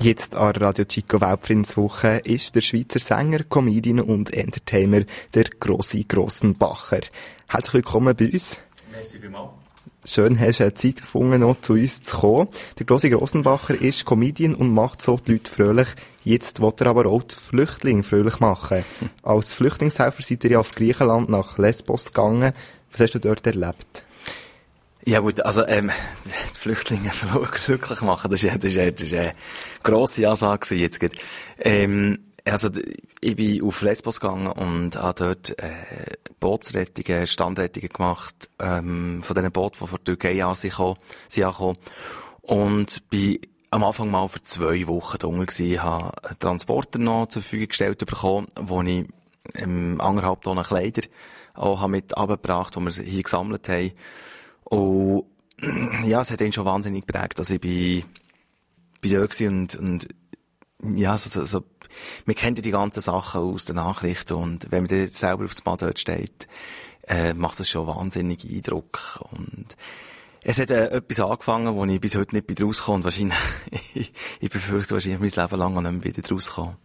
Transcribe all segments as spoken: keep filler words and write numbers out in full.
Jetzt an Radio Chico Weltfriedenswoche ist der Schweizer Sänger, Comedian und Entertainer der Grossi Grossenbacher. Herzlich willkommen bei uns. Merci vielmals. Schön, hast du Zeit gefunden, noch zu uns zu kommen. Der Grossi Grossenbacher ist Comedian und macht so die Leute fröhlich. Jetzt will er aber auch die Flüchtlinge fröhlich machen. Als Flüchtlingshelfer seid ihr ja auf Griechenland nach Lesbos gegangen. Was hast du dort erlebt? Ja gut, also ähm, die Flüchtlinge glücklich machen, das ist, das ist, das ist eine grosse Ansage jetzt gerade. Ähm, also ich bin auf Lesbos gegangen und habe dort äh, Bootsrettungen, Standrettungen gemacht ähm, von diesen Booten, die von der Türkei an sind angekommen. Und bin am Anfang mal für zwei Wochen da unten gewesen, habe einen Transporter noch zur Verfügung gestellt bekommen, wo ich ähm, anderthalb Tonnen Kleider auch habe mit runtergebracht, die wir hier gesammelt haben. Und ja, es hat ihn schon wahnsinnig geprägt. Also ich bin, bin da gewesen und, und ja, so, so, so, man kennt ja die ganzen Sachen aus den Nachrichten und wenn man dann selber auf das Mal dort steht, äh, macht das schon wahnsinnig Eindruck. Und es hat äh, etwas angefangen, wo ich bis heute nicht wieder rauskomme und wahrscheinlich, ich, ich befürchte wahrscheinlich mein Leben lang auch nicht mehr wieder rauskomme.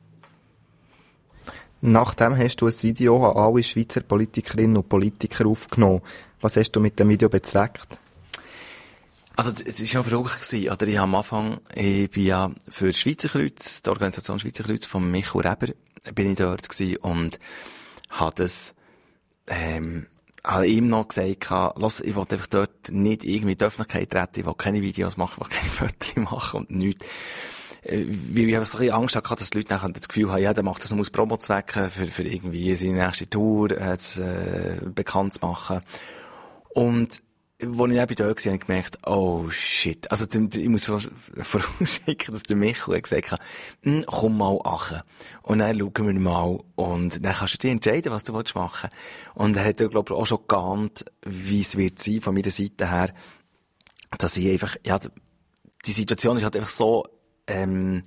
Nachdem hast du ein Video an alle Schweizer Politikerinnen und Politiker aufgenommen. Was hast du mit dem Video bezweckt? Also, es war schon verrückt gewesen, oder? Ich habe am Anfang, ich bin ja für Schweizer Kreuz, die Organisation Schweizer Kreuz von Michael Reber, bin ich dort gewesen und habe das, ähm, habe ihm noch gesagt, los, ich will einfach dort nicht irgendwie in die Öffentlichkeit treten, ich will keine Videos machen, ich will keine Fotos machen und nichts. Weil ich habe so ein bisschen Angst hatte, dass die Leute nachher das Gefühl haben, ja, der macht das nur aus Promo-Zwecken, für, für irgendwie seine nächste Tour, äh, zu, äh, bekannt zu machen. Und, als ich eben da war, habe ich gemerkt, oh shit. Also, ich muss vorausschicken, dass der Michael gesagt hat, komm mal an. Und dann schauen wir mal. Und dann kannst du dir entscheiden, was du machen willst. Und er hat, glaube ich, auch schon geahnt, wie es wird sein, von meiner Seite her, dass ich einfach, ja, die Situation ist halt einfach so, ähm,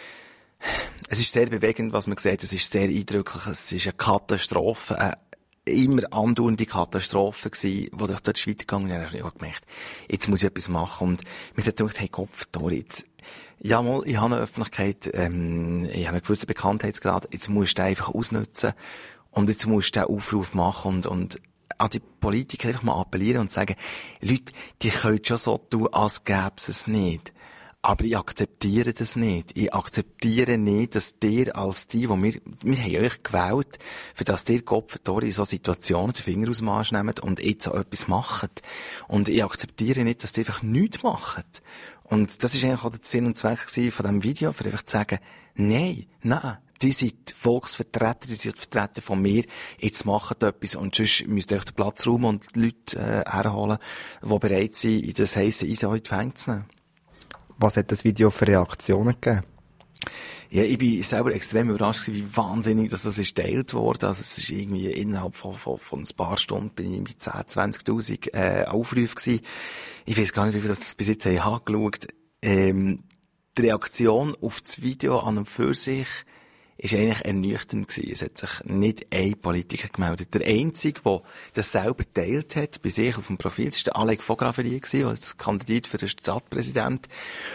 es ist sehr bewegend, was man sieht. Es ist sehr eindrücklich. Es ist eine Katastrophe, eine immer andauernde Katastrophe gewesen, wo ich dort weitergegangen bin. Und dann habe ich gemerkt, jetzt muss ich etwas machen. Und mir hat gedacht, hey, Kopf, Tori, jetzt, ja mal, ich habe eine Öffentlichkeit, ähm, ich habe einen gewissen Bekanntheitsgrad, jetzt musst du den einfach ausnutzen. Und jetzt musst du den Aufruf machen und, und an die Politiker einfach mal appellieren und sagen, Leute, die können schon so tun, als gäbe es es nicht. Aber ich akzeptiere das nicht. Ich akzeptiere nicht, dass ihr als die, wo wir, wir haben euch gewählt, für das ihr Kopf in so Situationen den Finger aus dem Arsch nehmt und jetzt so etwas macht. Und ich akzeptiere nicht, dass ihr einfach nichts macht. Und das ist eigentlich auch der Sinn und Zweck von diesem Video, für einfach zu sagen, nein, nein, die sind Volksvertreter, die sind Vertreter von mir, jetzt macht etwas und sonst müsst ihr euch den Platz räumen und die Leute äh, herholen, die bereit sind, in das heisse Eisen heute Fänge zu nehmen. Was hat das Video für Reaktionen gegeben? Ja, ich bin selber extrem überrascht gewesen, wie wahnsinnig dass das ist geteilt worden. Also es ist irgendwie innerhalb von, von, von ein paar Stunden bin ich mit zehn, zwanzigtausend äh, Aufrufen gewesen. Ich weiß gar nicht, wie viel das bis jetzt haben angeschaut. Ähm, die Reaktion auf das Video an und für sich ist eigentlich ernüchternd gewesen. Es hat sich nicht ein Politiker gemeldet. Der Einzige, der das selber geteilt hat, bei sich auf dem Profil, das war der Alec von Graverie gewesen, als Kandidat für den Stadtpräsident.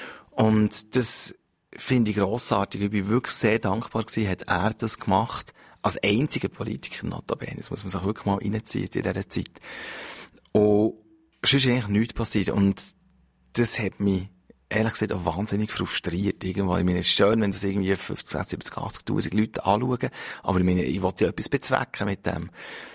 Und das finde ich grossartig. Ich bin wirklich sehr dankbar gewesen, hat er das gemacht. Als einziger Politiker, notabene. Das muss man sich wirklich mal reinziehen in dieser Zeit. Und sonst ist eigentlich nichts passiert. Und das hat mich ehrlich gesagt auch wahnsinnig frustriert. Irgendwo. Ich meine, es ist schön, wenn das irgendwie fünfzig, sechzig, siebzig, achtzigtausend Leute anschauen. Aber ich meine, ich wollte ja etwas bezwecken mit dem.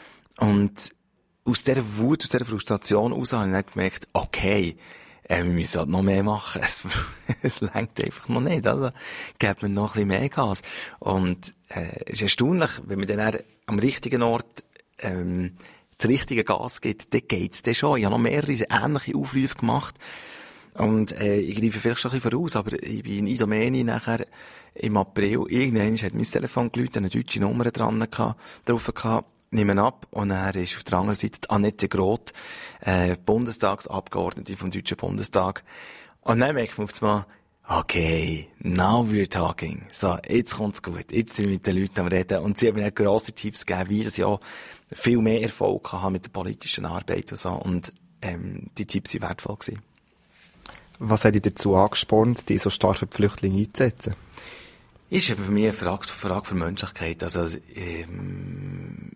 Und aus dieser Wut, aus dieser Frustration heraus habe ich dann gemerkt, okay, äh, wir müssen halt noch mehr machen. Es, es reicht einfach noch nicht. Also, gibt man noch ein bisschen mehr Gas. Und, äh, es ist erstaunlich, wenn man dann am richtigen Ort, ähm, das richtige Gas gibt, dann geht's dann schon. Ich habe noch mehrere ähnliche Aufrufe gemacht. Und, äh, ich greife vielleicht schon ein bisschen voraus, aber ich bin in Idomeni nachher im April, irgendwann hat mein Telefon geläutet, eine deutsche Nummer dran gehabt, drauf gehabt, nehmen ab, und er ist auf der anderen Seite die Annette Groth, äh, Bundestagsabgeordnete vom Deutschen Bundestag. Und dann merkt man auf einmal, okay, now we're talking. So, jetzt kommt's gut. Jetzt sind wir mit den Leuten am Reden. Und sie haben mir grosse Tipps gegeben, wie das ja viel mehr Erfolg haben mit der politischen Arbeit und so. Und, ähm, die Tipps waren wertvoll gewesen. Was hat dich dazu angespornt, dich so stark für die Flüchtlinge einzusetzen? Ist eben für mich eine Frage, Frage für Menschlichkeit. Also, ähm,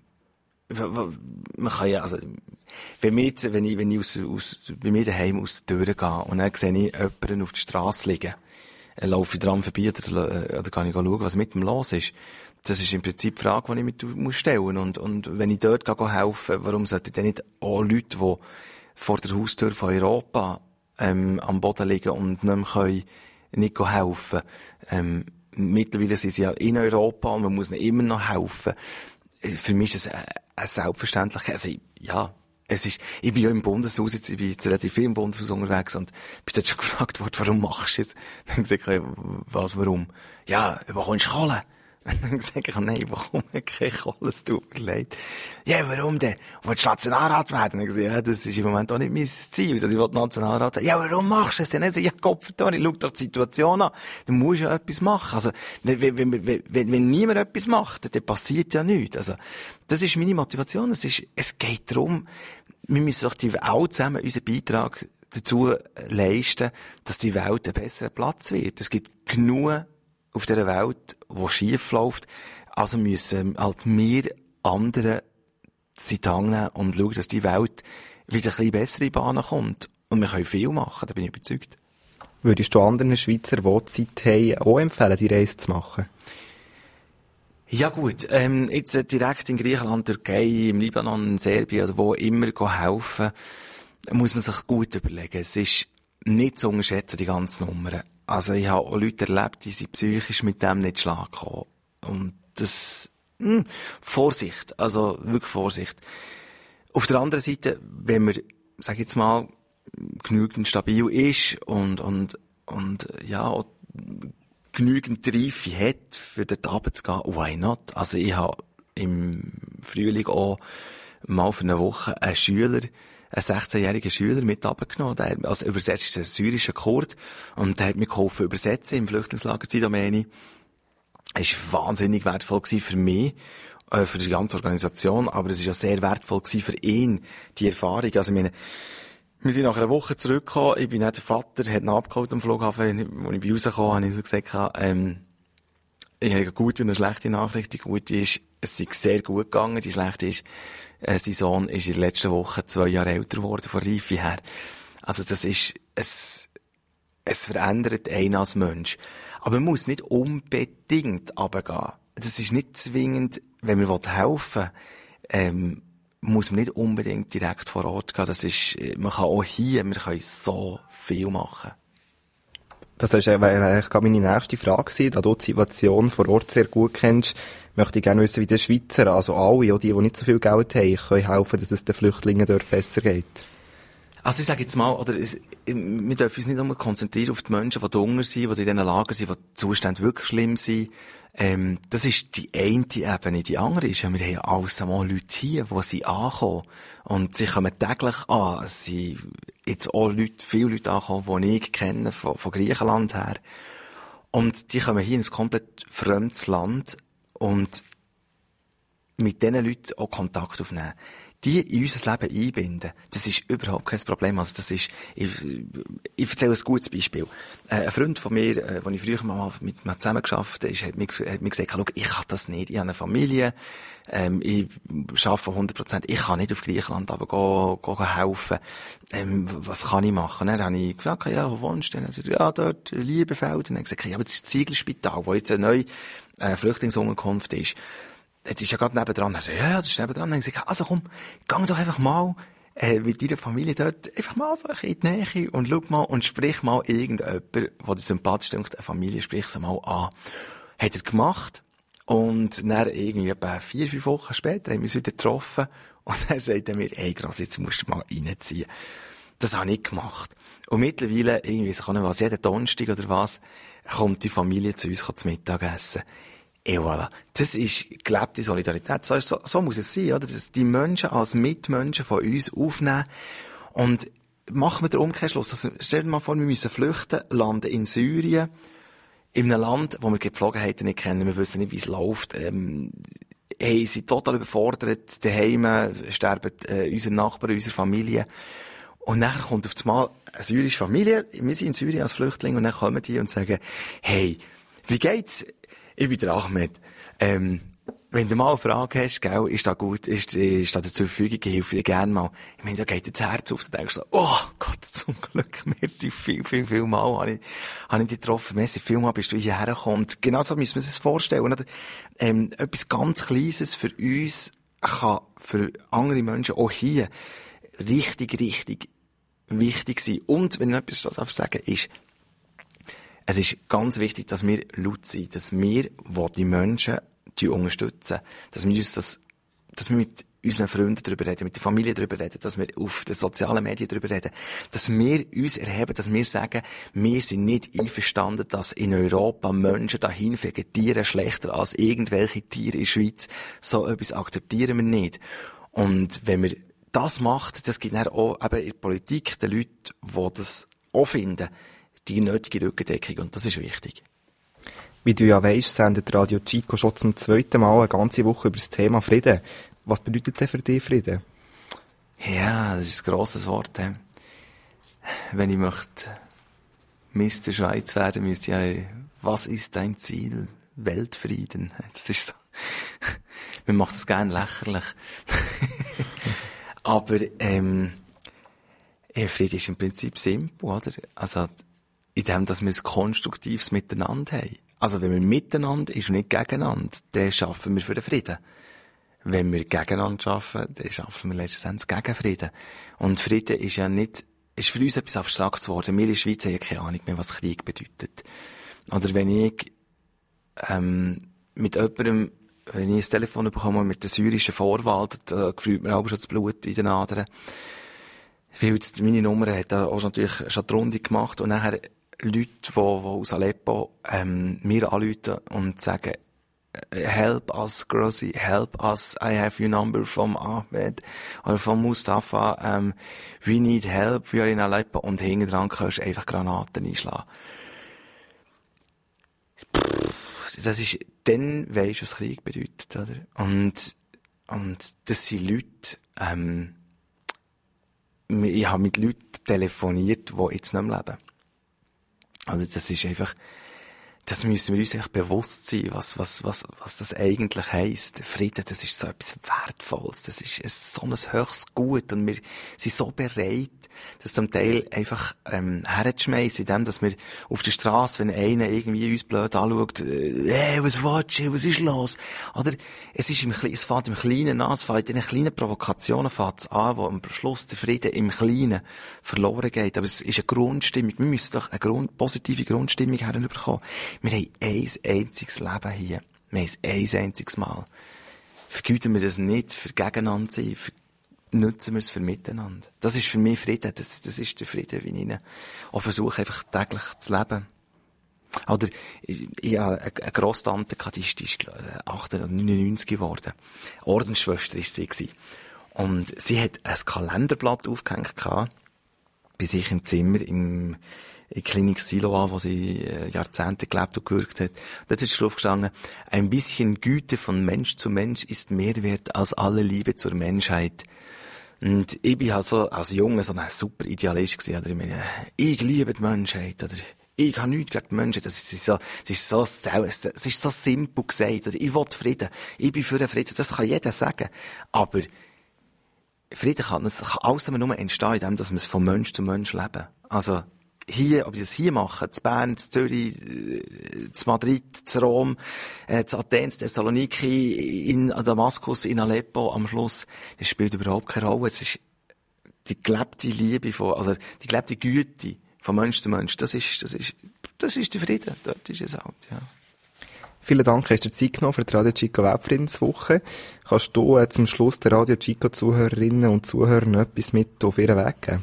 man kann ja, also, wenn wir jetzt, wenn ich, wenn ich aus, aus, bei mir daheim aus der Tür gehe und dann sehe ich jemanden auf der Straße liegen, dann laufe ich dran vorbei oder, oder kann ich schauen, was mit ihm los ist. Das ist im Prinzip die Frage, die ich mir stellen muss. Und, und wenn ich dort gehe, helfen, warum sollten denn nicht auch Leute, die vor der Haustür von Europa, ähm, am Boden liegen und nicht mehr können, nicht helfen ähm, mittlerweile sind sie ja in Europa und man muss ihnen immer noch helfen. Für mich ist das eine Selbstverständlichkeit. Also, ja, es ist, ich bin ja im Bundeshaus jetzt, ich bin jetzt relativ viel im Bundeshaus unterwegs und bin dort schon gefragt worden, warum machst du jetzt? Dann habe ich gesagt, was, warum? Ja, bekommst du Kohle? Und dann sage ich, nein, ich bekomme keine Kohle, es tut mir leid. Ja, warum denn? Willst du Nationalrat werden? Und ich gesagt, ja, das ist im Moment auch nicht mein Ziel, dass ich Nationalrat werden. Ja, warum machst du das denn? Ich sage, ja, Gott verdammt, ich schau doch die Situation an. Du musst ja etwas machen. Also, wenn, wenn, wenn, wenn, wenn niemand etwas macht, dann passiert ja nichts. Also, das ist meine Motivation. Es ist, es geht darum, wir müssen doch die Welt zusammen unseren Beitrag dazu leisten, dass die Welt ein besserer Platz wird. Es gibt genug auf dieser Welt, wo schief läuft. Also müssen halt wir andere die Hand nehmen und schauen, dass die Welt wieder ein bisschen besser in Bahnen kommt. Und wir können viel machen, da bin ich überzeugt. Würdest du anderen Schweizer, die Zeit haben, auch empfehlen, die Reise zu machen? Ja gut, ähm, jetzt äh, direkt in Griechenland, Türkei, im Libanon, in Serbien oder wo immer helfen, muss man sich gut überlegen. Es ist nicht zu unterschätzen, die ganzen Nummern. Also ich habe auch Leute erlebt, die sind psychisch mit dem nicht schlag gekommen. Und das, mh, Vorsicht, also wirklich Vorsicht. Auf der anderen Seite, wenn man, sag ich jetzt mal, genügend stabil ist und, und, und, ja, auch genügend Reife hat, für dort runterzugehen, why not? Also ich habe im Frühling auch mal für eine Woche einen Schüler, einen sechzehnjährigen Schüler mit runtergenommen. Der, also übersetzt ist ein syrischer Kurd und der hat mir geholfen übersetzen im Flüchtlingslager Zidomeni. Es war wahnsinnig wertvoll gewesen für mich, äh, für die ganze Organisation, aber es war auch sehr wertvoll gewesen für ihn, die Erfahrung. Also ich meine, wir sind nach einer Woche zurückgekommen, ich bin nicht der Vater, hat ihn abgeholt am Flughafen, als ich bei rausgekommen habe, habe ich so gesagt, ähm, ich habe eine gute und eine schlechte Nachricht. Die gute ist, es ist sehr gut gegangen, die schlechte ist, äh, sein Sohn ist in der letzten Woche zwei Jahre älter geworden, von Reife her. Also das ist, es, es verändert einen als Mensch. Aber man muss nicht unbedingt runtergehen. Das ist nicht zwingend, wenn man helfen will, ähm, muss man nicht unbedingt direkt vor Ort gehen. Das ist, man kann auch hier, wir können so viel machen. Das wäre eigentlich gerade meine nächste Frage gewesen. Da du die Situation vor Ort sehr gut kennst, möchte ich gerne wissen, wie die Schweizer, also alle, auch die, die nicht so viel Geld haben, können helfen, dass es den Flüchtlingen dort besser geht. Also ich sage jetzt mal, oder, wir dürfen uns nicht nur konzentrieren auf die Menschen, die Hunger sind, die in diesen Lagern sind, wo die Zustände wirklich schlimm sind. Ähm, das ist die eine Ebene. Die andere ist, ja, wir haben ja alles einmal Leute hier, die sie ankommen. Und sie kommen täglich an. Es sind jetzt auch Leute, viele Leute ankommen, die ich kenne, von, von Griechenland her. Und die kommen hier in ein komplett fremdes Land und mit diesen Leuten auch Kontakt aufnehmen. Die in unser Leben einbinden, das ist überhaupt kein Problem. Also das ist, ich, ich erzähle ein gutes Beispiel. Äh, ein Freund von mir, äh, den ich früher mal mit ihm zusammengearbeitet habe, hat mir, hat mir gesagt, schau, ich kann das nicht. Ich habe eine Familie, ähm, ich arbeite hundert Prozent, ich kann nicht auf Griechenland aber go, go, go helfen. Ähm, was kann ich machen? Dann habe ich gefragt, ja, wo wohnst du denn? Er sagt, ja, dort, Liebefeld. Und dann habe ich gesagt, ja, aber das ist das Zieglerspital, wo jetzt eine neue äh, Flüchtlingsunterkunft ist. Das ist ja gerade nebendran. Er so, ja, das ist nebendran. Dann habe ich gesagt, also komm, geh doch einfach mal äh, mit deiner Familie dort einfach mal so in die Nähe und schau mal und sprich mal irgendjemand, der dir sympathisch denkt, eine Familie, sprich sie mal an. Hat er gemacht. Und dann irgendwie etwa vier, fünf Wochen später haben wir uns wieder getroffen und dann sagt er mir, hey, Gross, jetzt musst du mal reinziehen. Das habe ich gemacht. Und mittlerweile, irgendwie, so kann ich was, jeden Donnerstag oder was, kommt die Familie zu uns zum Mittagessen. Et voilà. Das ist gelebte Solidarität. So, so, so muss es sein, oder? Dass die Menschen als Mitmenschen von uns aufnehmen. Und machen wir den Umkehrschluss. Also, stell dir mal vor, wir müssen flüchten, landen in Syrien, in einem Land, wo wir die Gepflogenheiten nicht kennen. Wir wissen nicht, wie es läuft. Ähm, hey, sind total überfordert. Daheim sterben äh, unsere Nachbarn, unsere Familie. Und nachher kommt auf einmal eine syrische Familie, wir sind in Syrien als Flüchtlinge und dann kommen die und sagen, hey, wie geht's? Ich bin der Ahmed. Ähm, wenn du mal eine Frage hast, gell, ist da gut, ist, ist da zur Verfügung, ich helfe dir gerne mal. Ich meine, da geht dir das Herz auf, da denkst du so, oh Gott, zum Glück, merci, viel, viel, viel Mal habe ich, habe ich dich getroffen, merci, viel Mal bist du hierher gekommen. Und genau so müssen wir uns das vorstellen, oder? Ähm, etwas ganz Kleines für uns kann für andere Menschen auch hier richtig, richtig wichtig sein. Und, wenn ich etwas das darf sagen, ist, es ist ganz wichtig, dass wir laut sind, dass wir, die die Menschen die unterstützen, dass wir uns das, dass wir mit unseren Freunden darüber reden, mit der Familie darüber reden, dass wir auf den sozialen Medien darüber reden, dass wir uns erheben, dass wir sagen, wir sind nicht einverstanden, dass in Europa Menschen dahin vegetieren, schlechter als irgendwelche Tiere in der Schweiz. So etwas akzeptieren wir nicht. Und wenn wir das macht, das gibt dann auch eben in der Politik den Leuten, die das auch finden, die nötige Rückendeckung. Und das ist wichtig. Wie du ja weisst, sendet Radio Chico schon zum zweiten Mal eine ganze Woche über das Thema Frieden. Was bedeutet denn für dich Frieden? Ja, das ist ein grosses Wort. He. Wenn ich möchte Mister Schweiz werden, müsste ich ja, was ist dein Ziel? Weltfrieden. Das ist so. Man macht es gerne lächerlich. Aber, ähm, Frieden ist im Prinzip simpel, oder? Also, in dem, dass wir ein konstruktives Miteinander haben. Also, wenn wir miteinander ist und nicht gegeneinander, dann schaffen wir für den Frieden. Wenn wir gegeneinander arbeiten, dann schaffen wir letztendlich gegen Frieden. Und Frieden ist ja nicht, ist für uns etwas Abstraktes geworden. Wir in der Schweiz haben ja keine Ahnung mehr, was Krieg bedeutet. Oder wenn ich, ähm, mit jemandem, wenn ich ein Telefon bekomme mit der syrischen Vorwahl, da gefriert mir auch schon das Blut in den Adern. Weil meine Nummer hat auch natürlich schon die Runde gemacht und nachher Leute, die, die aus Aleppo, ähm, mir anrufen und sagen, help us, Grossi, help us, I have your number from Ahmed oder von Mustafa, um, we need help, we are in Aleppo. Und hinten dran kannst du einfach Granaten einschlagen. Das ist, dann weisst du, was Krieg bedeutet, oder? Und, und das sind Leute, ähm, ich habe mit Leuten telefoniert, die jetzt nicht mehr leben. Also das ist einfach, das müssen wir uns echt bewusst sein, was, was, was, was das eigentlich heisst. Frieden, das ist so etwas Wertvolles, das ist so ein höchstes Gut und wir sind so bereit, das zum Teil einfach ähm, herzuschmeissen, indem dass wir auf der Straße, wenn einer irgendwie uns blöd anschaut, äh, hey, was willst du, was ist los? Oder es ist im, es fängt im Kleinen an, es fängt in den kleinen Provokationen fängt es an, wo am Schluss der Frieden im Kleinen verloren geht. Aber es ist eine Grundstimmung, wir müssen doch eine Grund, positive Grundstimmung herüberkommen. Wir haben ein einziges Leben hier. Wir haben es ein einziges Mal. Vergüten wir das nicht für gegeneinander zu sein, nutzen wir es für miteinander. Das ist für mich Frieden. Das, das ist der Frieden, wie ich ihn auch versuche, einfach täglich zu leben. Oder, ich, ich habe eine Grosstante gehabt, die ist, die ist achtundneunzig geworden. Ordensschwester war sie gewesen. Und sie hat ein Kalenderblatt aufgehängt gehabt, bei sich im Zimmer, im, in Klinik Siloa, wo sie äh, Jahrzehnte gelebt und gewirkt hat. Dort ist drauf gestanden, ein bisschen Güte von Mensch zu Mensch ist mehr wert als alle Liebe zur Menschheit. Und ich bin halt so, als Junge so ein super Idealist gewesen, oder ich meine, ich liebe die Menschheit, oder ich habe nichts gegen die Menschheit, das ist so, das ist so, das ist so simpel gesagt, oder ich will Frieden, ich bin für den Frieden, das kann jeder sagen. Aber Frieden kann, das kann alles nur entstehen, indem dass wir es von Mensch zu Mensch leben. Also, hier, ob ich das hier mache, zu Bern, zu Zürich, zu Madrid, zu Rom, äh, zu Athen, zu Thessaloniki, in Damaskus, in Aleppo, am Schluss, das spielt überhaupt keine Rolle. Es ist die gelebte Liebe von, also die gelebte Güte von Mensch zu Mensch. Das ist, das ist, das ist der Frieden. Dort ist es halt, ja. Vielen Dank, hast du dir Zeit genommen für die Radio Chico Weltfriedenswoche. Kannst du äh, zum Schluss der Radio Chico Zuhörerinnen und Zuhörern etwas mit auf ihren Weg geben?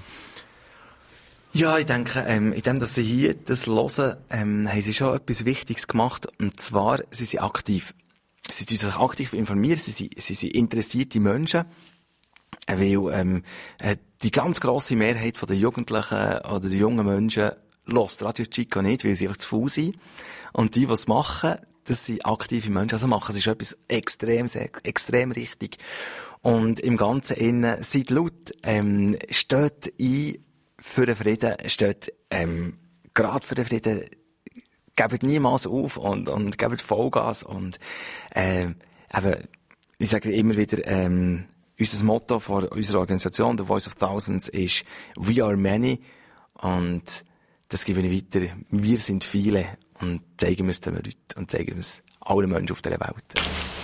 Ja, ich denke, ähm, in dem, dass sie hier das hören, ähm, haben sie schon etwas Wichtiges gemacht. Und zwar, sie sind aktiv. Sie tun sich aktiv informieren, sie sind, sie sind interessierte Menschen. Weil, ähm, die ganz grosse Mehrheit der Jugendlichen oder der jungen Menschen hört Radio Chico nicht, weil sie einfach zu faul sind. Und die, die es machen, das sind aktive Menschen. Also machen sie schon etwas extrem, extrem richtig. Und im Ganzen innen, seid laut, ähm, steht ein, für den Frieden steht, ähm, gerade für den Frieden, gebt niemals auf und, und gebt Vollgas und, ähm, eben, ich sage immer wieder, ähm, unser Motto von unserer Organisation, The Voice of Thousands, ist We are many und das gebe ich weiter. Wir sind viele und zeigen wir es den Leuten und zeigen wir es allen Menschen auf dieser Welt.